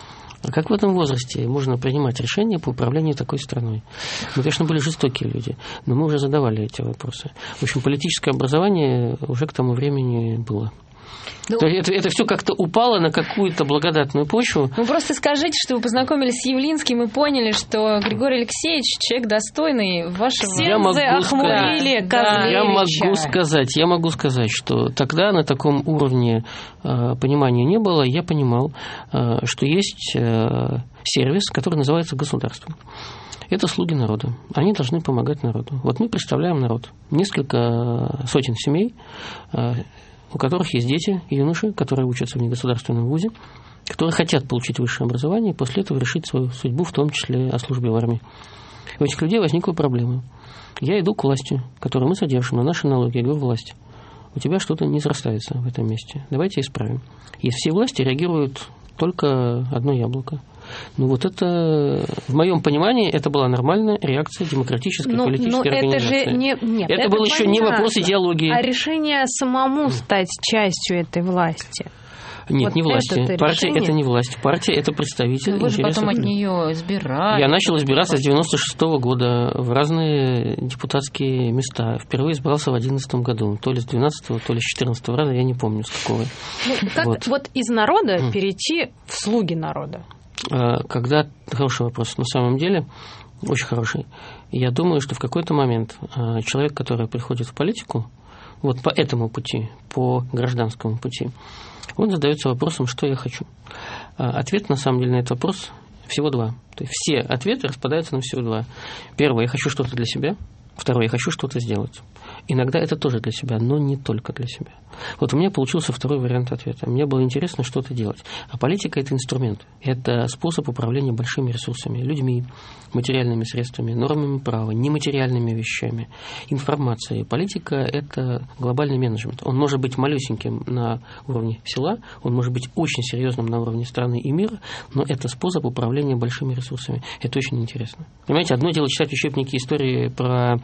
А как в этом возрасте можно принимать решения по управлению такой страной? Мы, конечно, были жестокие люди, но мы уже задавали эти вопросы. В общем, политическое образование уже к тому времени было. Ну, То это, это все как-то упало на какую-то благодатную почву. Ну, просто скажите, что вы познакомились с Явлинским и поняли, что Григорий Алексеевич человек достойный вашего... Я могу, охмурили сказать, я могу сказать, я могу сказать, что тогда на таком уровне э, понимания не было. Я понимал, э, что есть э, сервис, который называется государство. Это слуги народа. Они должны помогать народу. Вот мы представляем народ. Несколько сотен семей, э, у которых есть дети и юноши, которые учатся в негосударственном вузе, которые хотят получить высшее образование и после этого решить свою судьбу, в том числе о службе в армии. У этих людей возникла проблема. Я иду к власти, которую мы содержим на наши налоги. Я говорю: власть, у тебя что-то не срастается в этом месте. Давайте исправим. И все власти реагируют только одно яблоко. Ну вот это, в моем понимании, это была нормальная реакция демократической но, политической но организации. Это же не, нет, это, это был еще не вопрос идеологии. А решение самому стать частью этой власти. Нет, вот не власти. Это партия решение? – это не власть. Партия – это представитель Но вы же интересов. потом от нее избирались. Я начал избираться с девяносто шестого года в разные депутатские места. Впервые избрался в две тысячи одиннадцатом году. То ли с двенадцатого, то ли с четырнадцатого раза, я не помню, с какого. Ну, как вот. вот из народа mm. перейти в слуги народа? Когда... Хороший вопрос. На самом деле, очень хороший. Я думаю, что в какой-то момент человек, который приходит в политику, вот по этому пути, по гражданскому пути, он задается вопросом, что я хочу. Ответ, на самом деле, на этот вопрос всего два. То есть все ответы распадаются на всего два. Первое, я хочу что-то для себя. Второе, я хочу что-то сделать. Иногда это тоже для себя, но не только для себя. Вот у меня получился второй вариант ответа. Мне было интересно что-то делать. А политика – это инструмент. Это способ управления большими ресурсами, людьми, материальными средствами, нормами права, нематериальными вещами, информацией. Политика – это глобальный менеджмент. Он может быть малюсеньким на уровне села, он может быть очень серьезным на уровне страны и мира, но это способ управления большими ресурсами. Это очень интересно. Понимаете, одно дело читать учебники истории про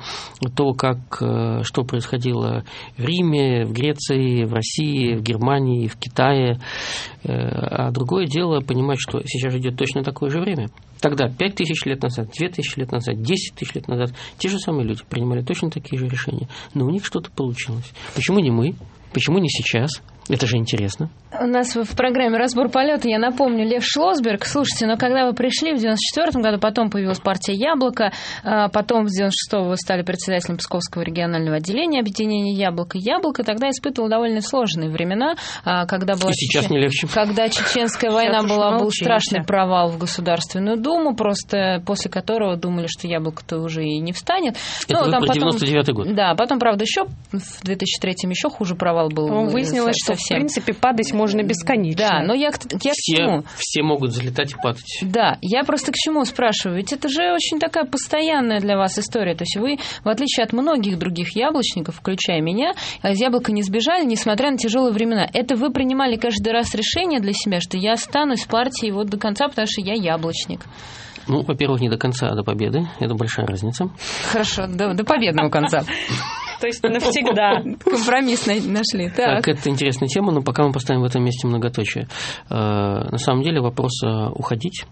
то, как, что происходило в Риме, в Греции, в России, в Германии, в Китае. А другое дело понимать, что сейчас идет точно такое же время. Тогда, пять тысяч лет назад, две тысячи лет назад, десять тысяч лет назад, те же самые люди принимали точно такие же решения. Но у них что-то получилось. Почему не мы? Почему не сейчас? Это же интересно. У нас в программе «Разбор полета», я напомню, Лев Шлосберг. Слушайте, но когда вы пришли в девяносто четвёртом году, потом появилась партия «Яблоко», потом с девяносто шестого вы стали председателем Псковского регионального отделения объединения «Яблоко». «Яблоко» тогда испытывало довольно сложные времена, когда была... И сейчас не легче. Когда Чеченская война была, был страшный провал в Государственную Думу, просто после которого думали, что «Яблоко»-то уже и не встанет. Это ну, вы там про потом... девяносто девятый год. Да, потом, правда, еще в две тысячи третьем еще хуже провал был. Выяснилось, что, в принципе, падать можно бесконечно. Да, но я, я все, к чему? Все могут залетать и падать. Да, я просто к чему спрашиваю? Ведь это же очень такая постоянная для вас история. То есть вы, в отличие от многих других яблочников, включая меня, из «Яблока» не сбежали, несмотря на тяжелые времена. Это вы принимали каждый раз решение для себя, что я останусь в партии вот до конца, потому что я яблочник. Ну, во-первых, не до конца, а до победы. Это большая разница. Хорошо, до, до победного конца. То есть навсегда. Компромисс нашли. Так, это интересная тема, но пока мы поставим в этом месте многоточие. На самом деле вопроса уходить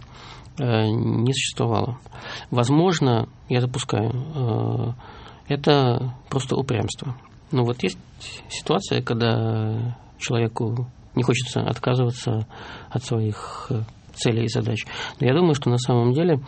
не существовало. Возможно, я допускаю, это просто упрямство. Ну вот есть ситуация, когда человеку не хочется отказываться от своих целей и задач. Но я думаю, что на самом деле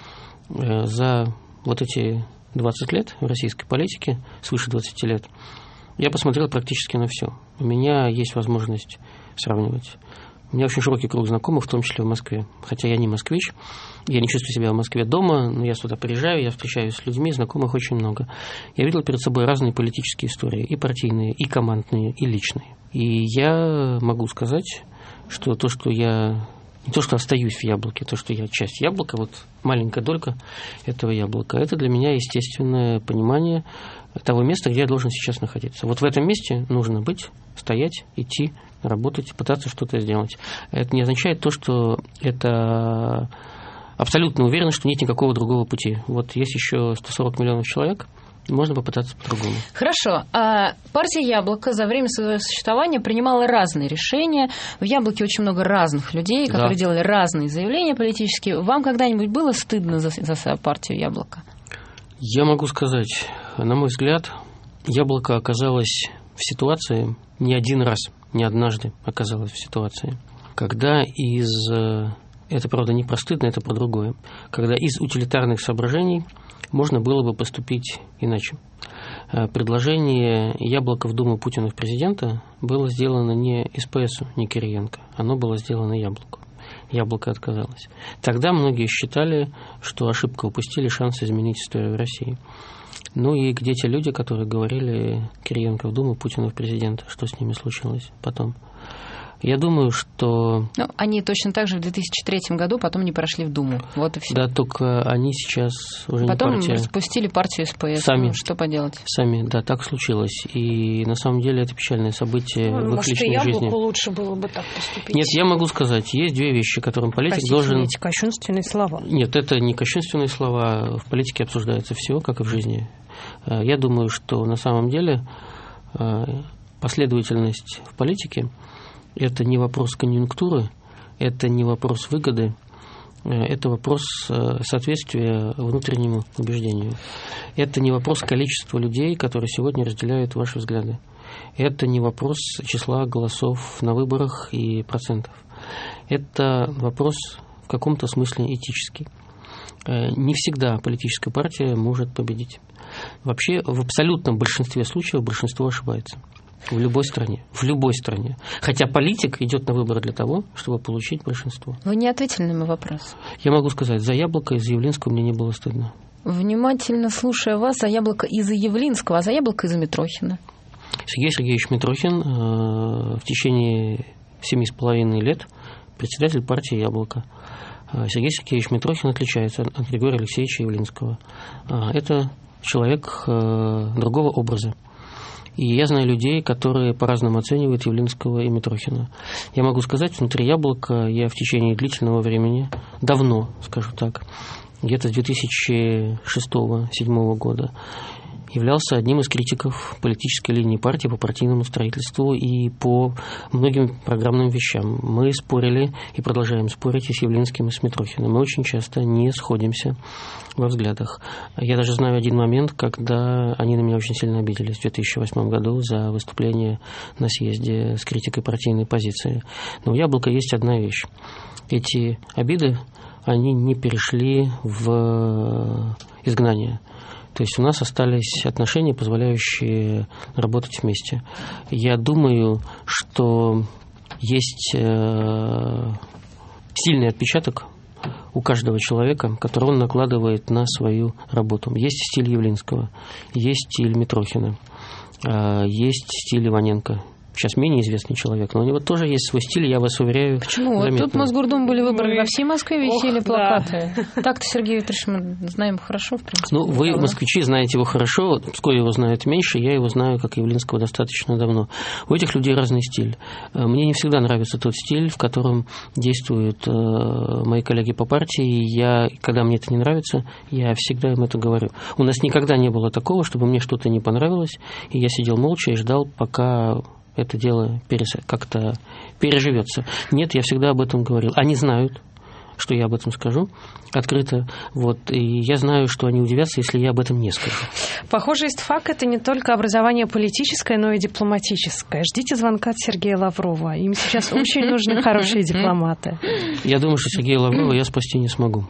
за вот эти двадцать лет в российской политике, свыше двадцати лет, я посмотрел практически на все. У меня есть возможность сравнивать. У меня очень широкий круг знакомых, в том числе в Москве. Хотя я не москвич, я не чувствую себя в Москве дома, но я сюда приезжаю, я встречаюсь с людьми, знакомых очень много. Я видел перед собой разные политические истории, и партийные, и командные, и личные. И я могу сказать, что то, что я... Не то, что остаюсь в «Яблоке», то, что я часть «Яблока», вот маленькая долька этого «Яблока», это для меня естественное понимание того места, где я должен сейчас находиться. Вот в этом месте нужно быть, стоять, идти, работать, пытаться что-то сделать. Это не означает то, что это абсолютно уверенно, что нет никакого другого пути. Вот есть еще сто сорок миллионов человек, можно попытаться по-другому. Хорошо. А партия «Яблоко» за время своего существования принимала разные решения. В «Яблоке» очень много разных людей, которые да. делали разные заявления политические. Вам когда-нибудь было стыдно за, за партию «Яблоко»? Я могу сказать, на мой взгляд, «Яблоко» оказалось в ситуации не один раз, не однажды оказалось в ситуации, когда из... Это, правда, не про стыдно, это про другое. Когда из утилитарных соображений можно было бы поступить иначе. Предложение «Яблоко» в Думу Путина в президента было сделано не СПСу, не Кириенко. Оно было сделано «Яблоку». «Яблоко» отказалось. Тогда многие считали, что ошибка, упустили шанс изменить историю России. Ну и где те люди, которые говорили Кириенко в Думу, Путина в президента, что с ними случилось потом? Я думаю, что... Ну, они точно так же в две тысячи третьем году потом не прошли в Думу. Вот и все. Да, только они сейчас уже потом не партия. Потом распустили партию СПС. Сами. Ну, что поделать? Сами, да, так случилось. И на самом деле это печальное событие ну, в их личной может, жизни. Яблоку лучше было бы так поступить. Нет, я могу сказать, есть две вещи, которым политик Простите, должен... эти кощунственные слова. Нет, это не кощунственные слова. В политике обсуждается все, как и в жизни. Я думаю, что на самом деле последовательность в политике – это не вопрос конъюнктуры, это не вопрос выгоды, это вопрос соответствия внутреннему убеждению. Это не вопрос количества людей, которые сегодня разделяют ваши взгляды. Это не вопрос числа голосов на выборах и процентов. Это вопрос в каком-то смысле этический. Не всегда политическая партия может победить. Вообще, в абсолютном большинстве случаев большинство ошибается. В любой стране. В любой стране. Хотя политик идет на выборы для того, чтобы получить большинство. Вы не ответили на мой вопрос. Я могу сказать, за «Яблоко» из Явлинского мне не было стыдно. Внимательно слушая вас, за «Яблоко» из-за Явлинского, а за «Яблоко» из-за Митрохина. Сергей Сергеевич Митрохин э, в течение семи с половиной лет председатель партии «Яблоко». Сергей Сергеевич Митрохин отличается от Григория Алексеевича Явлинского. Это человек э, другого образа. И я знаю людей, которые по-разному оценивают Явлинского и Митрохина. Я могу сказать, внутри «Яблока» я в течение длительного времени, давно, скажу так, где-то с две тысячи шестого-две тысячи седьмого года, являлся одним из критиков политической линии партии по партийному строительству и по многим программным вещам. Мы спорили и продолжаем спорить и с Явлинским, и с Митрохиным. Мы очень часто не сходимся во взглядах. Я даже знаю один момент, когда они на меня очень сильно обиделись в две тысячи восьмом году за выступление на съезде с критикой партийной позиции. Но у Яблока есть одна вещь. Эти обиды, они не перешли в изгнание. То есть у нас остались отношения, позволяющие работать вместе. Я думаю, что есть сильный отпечаток у каждого человека, который он накладывает на свою работу. Есть стиль Явлинского, есть стиль Митрохина, есть стиль Иваненко. Сейчас менее известный человек, но у него тоже есть свой стиль, я вас уверяю. Почему? Заметно. Тут в Мосгордуму были выборы, Мы... во всей Москве висели Ох, плакаты. Да. Так-то Сергей Викторович мы знаем хорошо, в принципе. Ну, вы, правда? москвичи, знаете его хорошо, вскоре его знают меньше, я его знаю, как Явлинского, достаточно давно. У этих людей разный стиль. Мне не всегда нравится тот стиль, в котором действуют мои коллеги по партии, и я, когда мне это не нравится, я всегда им это говорю. У нас никогда не было такого, чтобы мне что-то не понравилось, и я сидел молча и ждал, пока это дело как-то переживется. Нет, я всегда об этом говорил. Они знают, что я об этом скажу открыто. Вот, и я знаю, что они удивятся, если я об этом не скажу. Похоже, ИСТФАК – это не только образование политическое, но и дипломатическое. Ждите звонка от Сергея Лаврова. Им сейчас очень нужны хорошие дипломаты. Я думаю, что Сергея Лаврова я спасти не смогу.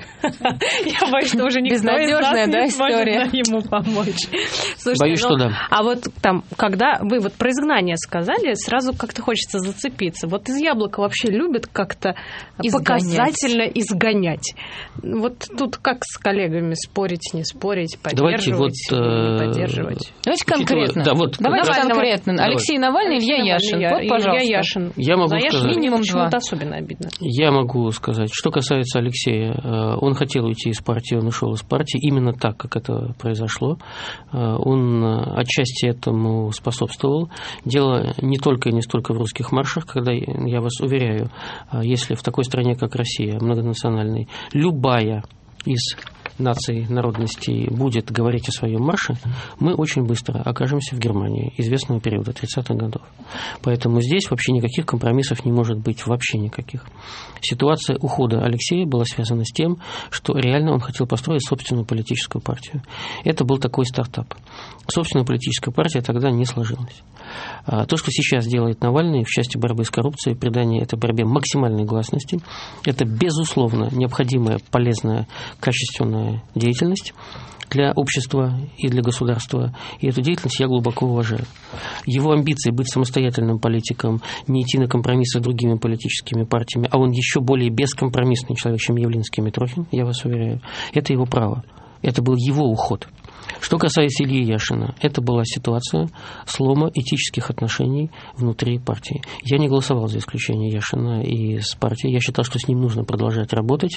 Я боюсь, что уже никто из нас не сможет ему помочь. Боюсь, что да. А вот там, когда вы вот про изгнание сказали, сразу как-то хочется зацепиться. Вот из Яблока вообще любят как-то показательно изгонять. Вот тут как с коллегами спорить, не спорить, поддерживать, Давайте вот, не поддерживать? Давайте конкретно. Да, вот, Давайте давай, конкретно. давай. Алексей Навальный, Илья Яшин. Я, вот, пожалуйста. Илья Яшин. Я могу За Яшина сказать. мне Минимум почему-то два. особенно обидно. Я могу сказать. Что касается Алексея, он хотел уйти из партии, он ушел из партии именно так, как это произошло. Он отчасти этому способствовал. Дело не только и не столько в русских маршах, когда, я вас уверяю, если в такой стране, как Россия, многонациональной, любая из наций, народностей будет говорить о своем марше, мы очень быстро окажемся в Германии известного периода тридцатых годов. Поэтому здесь вообще никаких компромиссов не может быть, вообще никаких. Ситуация ухода Алексея была связана с тем, что реально он хотел построить собственную политическую партию. Это был такой стартап. Собственная политическая партия тогда не сложилась. То, что сейчас делает Навальный в части борьбы с коррупцией, придание этой борьбе максимальной гласности, это, безусловно, необходимая, полезная, качественная деятельность для общества и для государства. И эту деятельность я глубоко уважаю. Его амбиции быть самостоятельным политиком, не идти на компромиссы с другими политическими партиями, а он еще более бескомпромиссный человек, чем Явлинский и Митрохин, я вас уверяю, это его право. Это был его уход. Что касается Ильи Яшина, это была ситуация слома этических отношений внутри партии. Я не голосовал за исключение Яшина из партии. Я считал, что с ним нужно продолжать работать,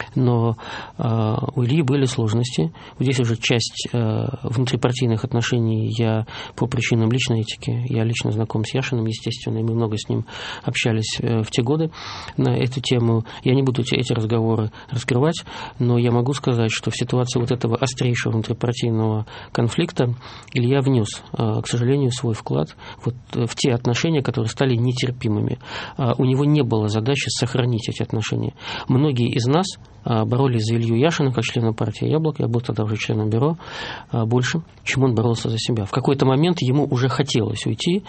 но э, у Ильи были сложности. Здесь уже часть э, внутрипартийных отношений я по причинам личной этики. Я лично знаком с Яшиным, естественно, и мы много с ним общались э, в те годы на эту тему. Я не буду эти, эти разговоры раскрывать, но я могу сказать, что в ситуации вот этого острейшего внутрипартийного конфликта Илья внес, к сожалению, свой вклад вот в те отношения, которые стали нетерпимыми. У него не было задачи сохранить эти отношения. Многие из нас боролись за Илью Яшина как члена партии «Яблоко», я был тогда уже членом бюро, больше, чем он боролся за себя. В какой-то момент ему уже хотелось уйти,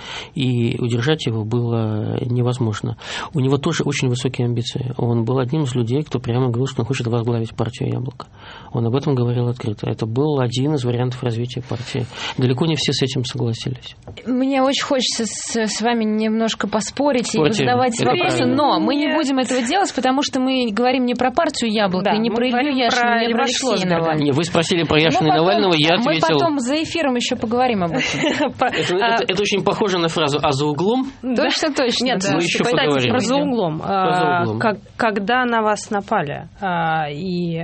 и удержать его было невозможно. У него тоже очень высокие амбиции. Он был одним из людей, кто прямо говорил, что он хочет возглавить партию «Яблоко». Он об этом говорил открыто. Это был один из вариантов развития партии. Далеко не все с этим согласились. Мне очень хочется с, с вами немножко поспорить Спорьте. и задавать Это вопросы, правильно. но мы не Нет. будем этого делать, потому что мы говорим не про партию «Яблоко», Да, и не мы про Илью говорим Яшина, про не про Льва Алексея Шлосберга. Навального. Не, вы спросили про Яшина Мы и потом- Навального, я Мы ответил... потом за эфиром еще поговорим об этом. Это, это- это очень похоже на фразу «а за углом». Точно, точно. Нет, да. мы еще кстати, поговорим. про за углом. Про за А, углом. как- Когда на вас напали а, и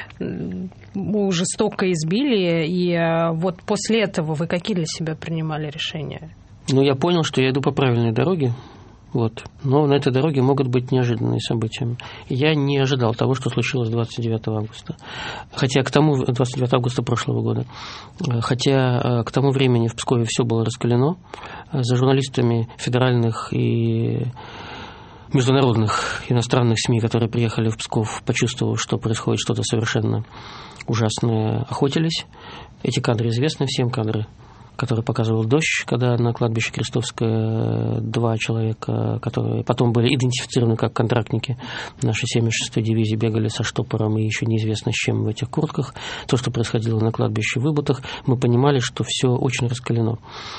м, жестоко избили, и а, вот после этого вы какие для себя принимали решения? Но я понял, что я иду по правильной дороге, Вот. Но на этой дороге могут быть неожиданные события. Я не ожидал того, что случилось двадцать девятого августа. Хотя к тому, двадцать девятого августа прошлого года. Хотя к тому времени в Пскове все было раскалено. За журналистами федеральных и международных иностранных СМИ, которые приехали в Псков, почувствовав, что происходит что-то совершенно ужасное, охотились. Эти кадры известны всем, кадры, который показывал дождь, когда на кладбище Крестовское два человека, которые потом были идентифицированы как контрактники нашей семьдесят шестой дивизии, бегали со штопором и еще неизвестно с чем в этих куртках. То, что происходило на кладбище в Выбутах, мы понимали, что все очень раскалено.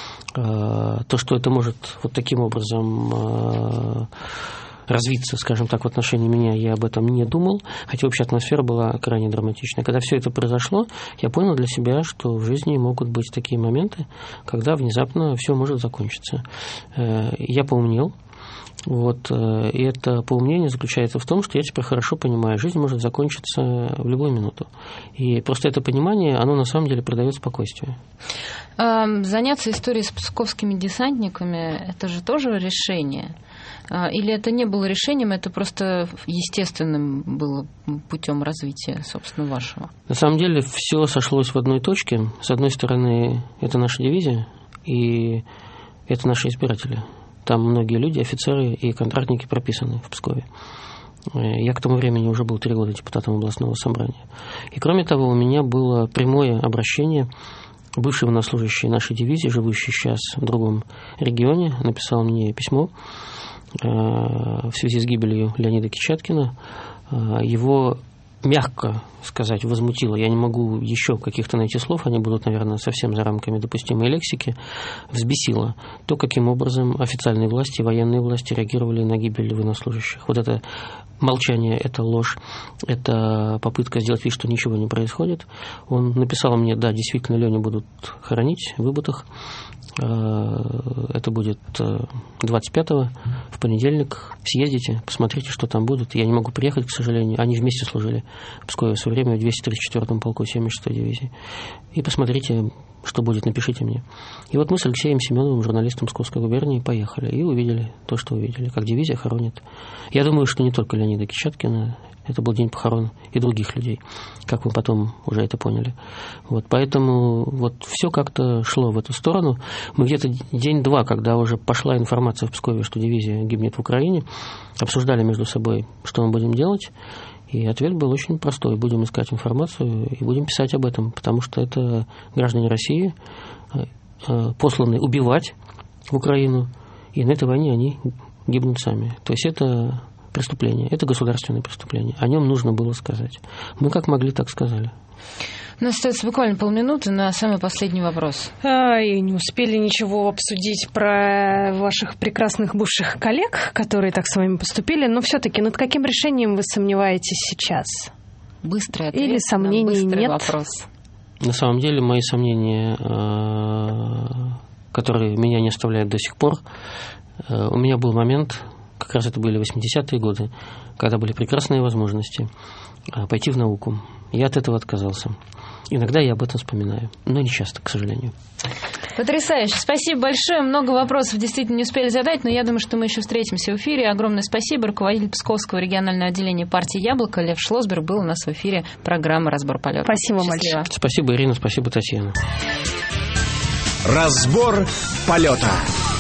То, что это может вот таким образом развиться, скажем так, в отношении меня, я об этом не думал, хотя общая атмосфера была крайне драматичная. Когда все это произошло, я понял для себя, что в жизни могут быть такие моменты, когда внезапно все может закончиться. Я поумнел. Вот, и это поумнение заключается в том, что я теперь хорошо понимаю, жизнь может закончиться в любую минуту. И просто это понимание, оно на самом деле придает спокойствие. Заняться историей с псковскими десантниками, это же тоже решение? Или это не было решением, это просто естественным было путем развития, собственно, вашего? На самом деле все сошлось в одной точке. С одной стороны, это наша дивизия, и это наши избиратели. Там многие люди, офицеры и контрактники прописаны в Пскове. Я к тому времени уже был три года депутатом областного собрания. И кроме того, у меня было прямое обращение. Бывший военнослужащий нашей дивизии, живущий сейчас в другом регионе, написал мне письмо в связи с гибелью Леонида Кичаткина. Его, мягко сказать, возмутило. Я не могу еще каких-то найти слов, они будут, наверное, совсем за рамками допустимой лексики. Взбесило то, каким образом официальные власти, военные власти реагировали на гибель военнослужащих. Вот это молчание, это ложь, это попытка сделать вид, что ничего не происходит. Он написал мне, да, действительно, Леню будут хоронить в Выбутах. Это будет двадцать пятого, в понедельник. Съездите, посмотрите, что там будет. Я не могу приехать, к сожалению. Они вместе служили в Пскове в свое время в двести тридцать четвёртом полку семьдесят шестой дивизии. И посмотрите, что будет, напишите мне. И вот мы с Алексеем Семеновым, журналистом Псковской губернии, поехали и увидели то, что увидели, как дивизия хоронит. Я думаю, что не только Леонида Кичаткина. Это был день похорон и других людей, как мы потом уже это поняли. Вот, поэтому вот все как-то шло в эту сторону. Мы где-то день-два, когда уже пошла информация в Пскове, что дивизия гибнет в Украине, обсуждали между собой, что мы будем делать. И ответ был очень простой. Будем искать информацию и будем писать об этом, потому что это граждане России, посланы убивать в Украину, и на этой войне они гибнут сами. То есть это преступление, это государственное преступление. О нем нужно было сказать. Мы как могли, так сказали. У нас остается буквально полминуты на самый последний вопрос. А, и не успели ничего обсудить про ваших прекрасных бывших коллег, которые так с вами поступили, но все-таки над каким решением вы сомневаетесь сейчас? Быстрый ответ. Или сомнений на быстрый нет? Вопрос. На самом деле мои сомнения, которые меня не оставляют до сих пор, у меня был момент, как раз это были восьмидесятые годы, когда были прекрасные возможности пойти в науку. Я от этого отказался. Иногда я об этом вспоминаю, но не часто, к сожалению. Потрясающе. Спасибо большое. Много вопросов действительно не успели задать, но я думаю, что мы еще встретимся в эфире. Огромное спасибо. Руководитель Псковского регионального отделения партии «Яблоко» Лев Шлосберг был у нас в эфире программы «Разбор полета». Спасибо Счастливо. большое. Спасибо, Ирина. Спасибо, Татьяна. Разбор полета.